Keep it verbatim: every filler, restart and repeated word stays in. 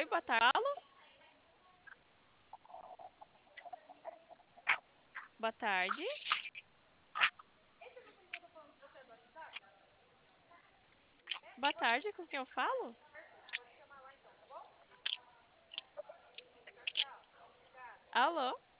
Oi, boa tarde. Boa tarde. Boa tarde, com quem eu falo? Alô?